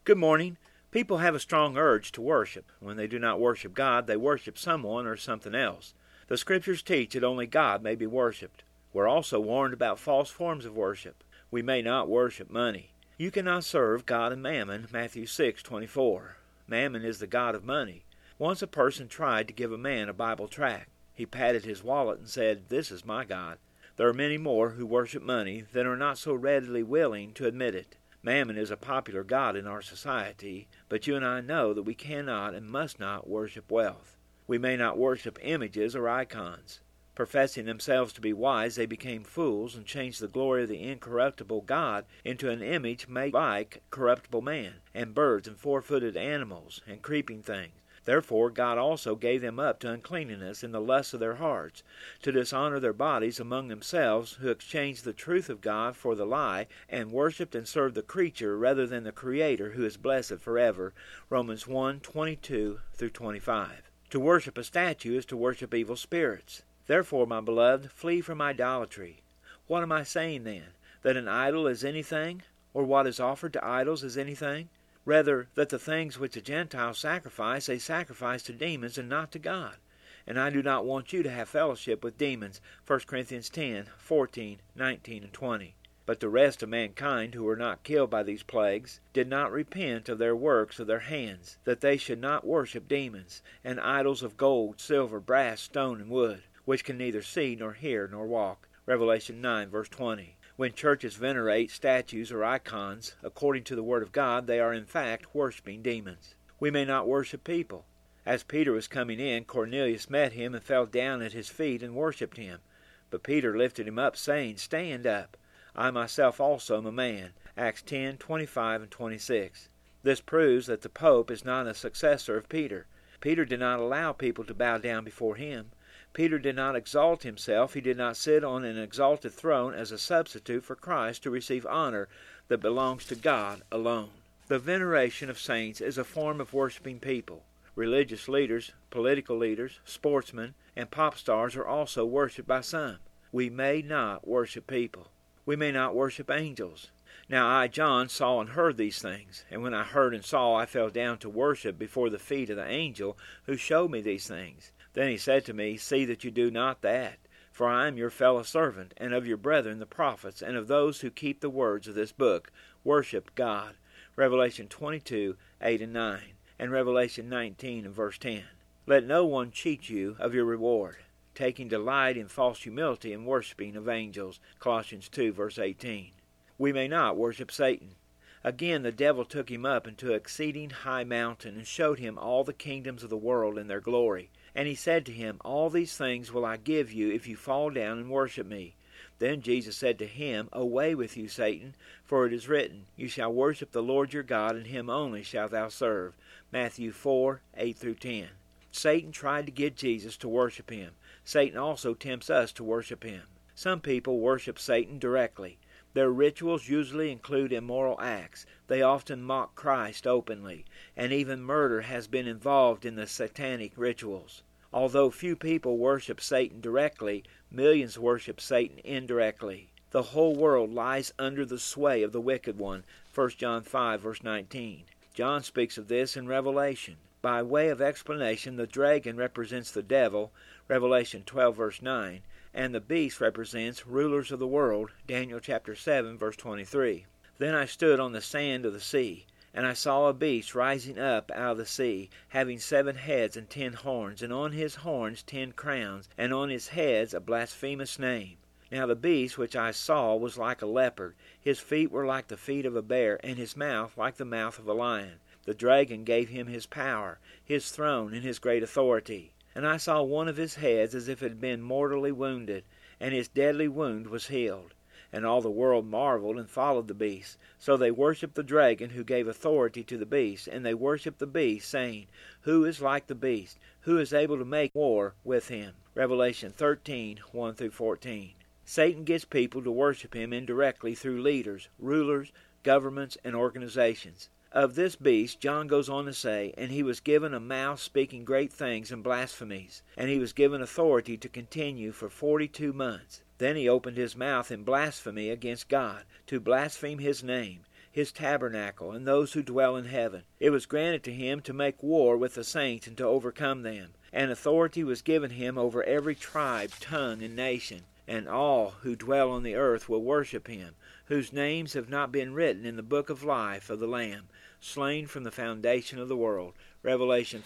Good morning. People have a strong urge to worship. When they do not worship God, they worship someone or something else. The Scriptures teach that only God may be worshipped. We're also warned about false forms of worship. We may not worship money. You cannot serve God and mammon, Matthew 6:24. Mammon is the god of money. Once a person tried to give a man a Bible tract. He patted his wallet and said, "This is my God." There are many more who worship money than are not so readily willing to admit it. Mammon is a popular god in our society, but you and I know that we cannot and must not worship wealth. We may not worship images or icons. Professing themselves to be wise, they became fools and changed the glory of the incorruptible God into an image made like corruptible man, and birds and four-footed animals, and creeping things. Therefore God also gave them up to uncleanness in the lusts of their hearts, to dishonor their bodies among themselves, who exchanged the truth of God for the lie, and worshipped and served the creature rather than the Creator, who is blessed forever. Romans 1:22-25. To worship a statue is to worship evil spirits. Therefore, my beloved, flee from idolatry. What am I saying then? That an idol is anything, or what is offered to idols is anything? Rather, that the things which the Gentiles sacrifice, they sacrifice to demons and not to God. And I do not want you to have fellowship with demons. 1 Corinthians 10:14, 19, and 20. But the rest of mankind who were not killed by these plagues did not repent of their works of their hands, that they should not worship demons, and idols of gold, silver, brass, stone, and wood, which can neither see nor hear nor walk. Revelation 9:20. When churches venerate statues or icons, according to the Word of God, they are in fact worshiping demons. We may not worship people. As Peter was coming in, Cornelius met him and fell down at his feet and worshipped him. But Peter lifted him up, saying, "Stand up. I myself also am a man." Acts 10:25 and 26. This proves that the Pope is not a successor of Peter. Peter did not allow people to bow down before him. Peter did not exalt himself. He did not sit on an exalted throne as a substitute for Christ to receive honor that belongs to God alone. The veneration of saints is a form of worshiping people. Religious leaders, political leaders, sportsmen, and pop stars are also worshipped by some. We may not worship people. We may not worship angels. Now I, John, saw and heard these things, and when I heard and saw, I fell down to worship before the feet of the angel who showed me these things. Then he said to me, "See that you do not that, for I am your fellow servant, and of your brethren the prophets, and of those who keep the words of this book. Worship God." Revelation 22:8 and 9, and Revelation 19 and verse 10. Let no one cheat you of your reward, taking delight in false humility and worshiping of angels. Colossians 2 verse 18. We may not worship Satan. Again the devil took him up into an exceeding high mountain, and showed him all the kingdoms of the world in their glory. And he said to him, "All these things will I give you if you fall down and worship me." Then Jesus said to him, "Away with you, Satan, for it is written, You shall worship the Lord your God, and him only shalt thou serve." Matthew 4:8-10. Satan tried to get Jesus to worship him. Satan also tempts us to worship him. Some people worship Satan directly. Their rituals usually include immoral acts. They often mock Christ openly, and even murder has been involved in the satanic rituals. Although few people worship Satan directly, millions worship Satan indirectly. The whole world lies under the sway of the wicked one. 1 John 5 verse 19. John speaks of this in Revelation. By way of explanation, the dragon represents the devil, Revelation 12 verse 9, and the beast represents rulers of the world, Daniel chapter 7 verse 23. Then I stood on the sand of the sea, and I saw a beast rising up out of the sea, having 7 heads and 10 horns, and on his horns 10 crowns, and on his heads a blasphemous name. Now the beast which I saw was like a leopard. His feet were like the feet of a bear, and his mouth like the mouth of a lion. The dragon gave him his power, his throne, and his great authority. And I saw one of his heads as if it had been mortally wounded, and his deadly wound was healed. And all the world marveled and followed the beast. So they worshipped the dragon who gave authority to the beast, and they worshipped the beast, saying, "Who is like the beast? Who is able to make war with him?" Revelation 13:1-14. Satan gets people to worship him indirectly through leaders, rulers, governments, and organizations. Of this beast, John goes on to say, "And he was given a mouth speaking great things and blasphemies, and he was given authority to continue for 42 months. Then he opened his mouth in blasphemy against God, to blaspheme his name. his tabernacle, and those who dwell in heaven. It was granted to him to make war with the saints and to overcome them. And authority was given him over every tribe, tongue, and nation. And all who dwell on the earth will worship him, whose names have not been written in the book of life of the Lamb, slain from the foundation of the world. Revelation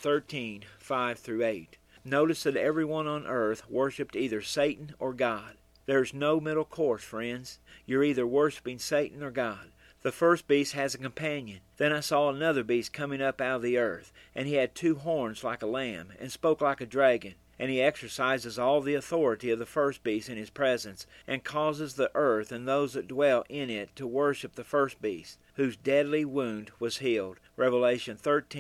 13:5-8. Notice that everyone on earth worshipped either Satan or God. There's no middle course, friends. You're either worshiping Satan or God. The first beast has a companion. Then I saw another beast coming up out of the earth, and he had 2 horns like a lamb, and spoke like a dragon. And he exercises all the authority of the first beast in his presence, and causes the earth and those that dwell in it to worship the first beast, whose deadly wound was healed. Revelation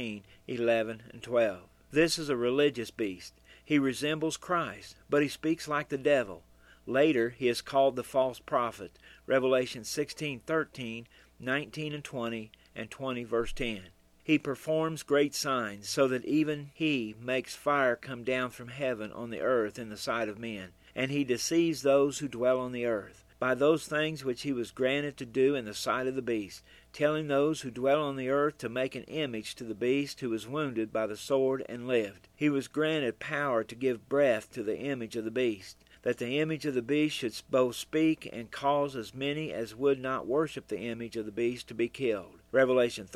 13:11-12. This is a religious beast. He resembles Christ, but he speaks like the devil. Later he is called the false prophet. Revelation 16:13, 19 and 20, and 20 verse 10. He performs great signs, so that even he makes fire come down from heaven on the earth in the sight of men, and he deceives those who dwell on the earth by those things which he was granted to do in the sight of the beast, telling those who dwell on the earth to make an image to the beast who was wounded by the sword and lived. He was granted power to give breath to the image of the beast, that the image of the beast should both speak and cause as many as would not worship the image of the beast to be killed. Revelation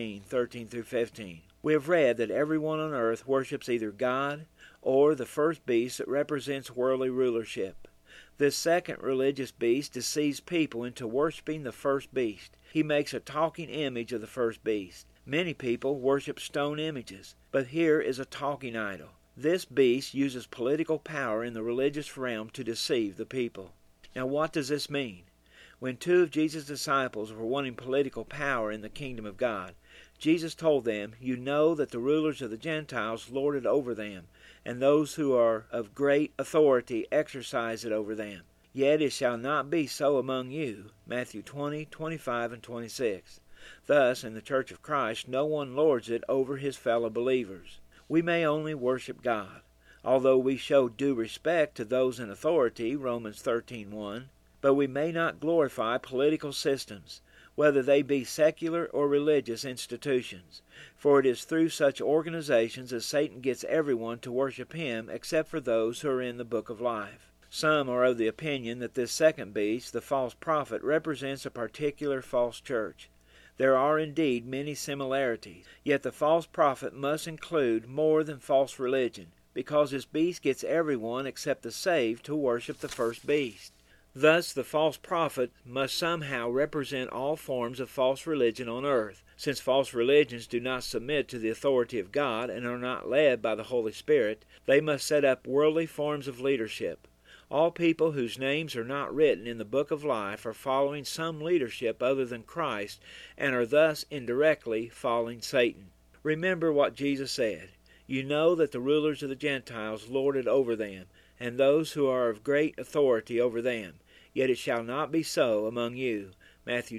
13:13-15. We have read that everyone on earth worships either God or the first beast that represents worldly rulership. This second religious beast deceives people into worshiping the first beast. He makes a talking image of the first beast. Many people worship stone images, but here is a talking idol. This beast uses political power in the religious realm to deceive the people. Now what does this mean? When 2 of Jesus' disciples were wanting political power in the kingdom of God, Jesus told them, "You know that the rulers of the Gentiles lord it over them, and those who are of great authority exercise it over them. Yet it shall not be so among you." Matthew 20:25 and 26. Thus, in the Church of Christ, no one lords it over his fellow believers. We may only worship God, although we show due respect to those in authority, Romans 13:1. But we may not glorify political systems, whether they be secular or religious institutions, for it is through such organizations that Satan gets everyone to worship him except for those who are in the book of life. Some are of the opinion that this second beast, the false prophet, represents a particular false church. There are indeed many similarities, yet the false prophet must include more than false religion, because his beast gets everyone except the saved to worship the first beast. Thus the false prophet must somehow represent all forms of false religion on earth. Since false religions do not submit to the authority of God and are not led by the Holy Spirit, they must set up worldly forms of leadership. All people whose names are not written in the book of life are following some leadership other than Christ and are thus indirectly following Satan. Remember what Jesus said, "You know that the rulers of the Gentiles lord it over them, and those who are of great authority over them. Yet it shall not be so among you." Matthew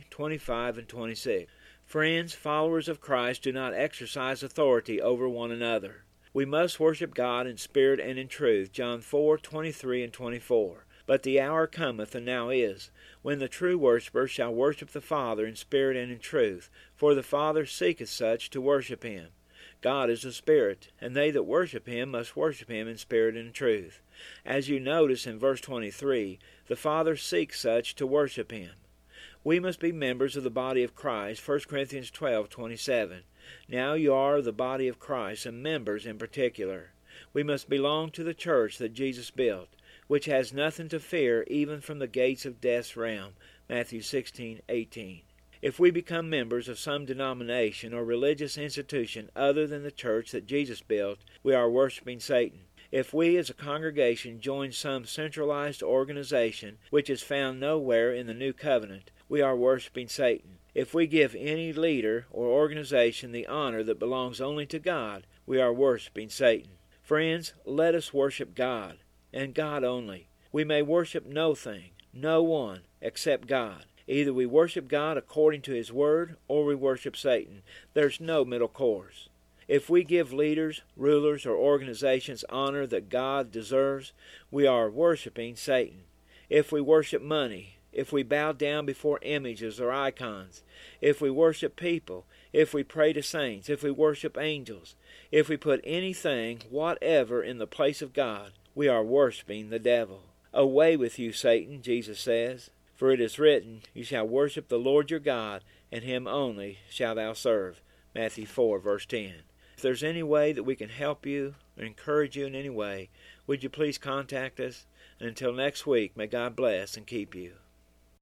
20:25 and 26. Friends, followers of Christ do not exercise authority over one another. We must worship God in spirit and in truth, John 4:23 and 24. But the hour cometh, and now is, when the true worshipper shall worship the Father in spirit and in truth, for the Father seeketh such to worship him. God is a spirit, and they that worship him must worship him in spirit and in truth. As you notice in verse 23, the Father seeks such to worship him. We must be members of the body of Christ, 1 Corinthians 12:27. Now you are the body of Christ, and members in particular. We must belong to the church that Jesus built, which has nothing to fear even from the gates of death's realm, Matthew 16:18. If we become members of some denomination or religious institution other than the church that Jesus built, we are worshiping Satan. If we as a congregation join some centralized organization which is found nowhere in the New Covenant, we are worshiping Satan. If we give any leader or organization the honor that belongs only to God, we are worshiping Satan. Friends, let us worship God, and God only. We may worship no thing, no one, except God. Either we worship God according to his word, or we worship Satan. There's no middle course. If we give leaders, rulers, or organizations honor that God deserves, we are worshiping Satan. If we worship money, if we bow down before images or icons, if we worship people, if we pray to saints, if we worship angels, if we put anything whatever in the place of God, we are worshiping the devil. Away with you, Satan, Jesus says, for it is written, you shall worship the Lord your God, and him only shalt thou serve. Matthew 4, verse 10. If there's any way that we can help you or encourage you in any way, would you please contact us? And until next week, may God bless and keep you.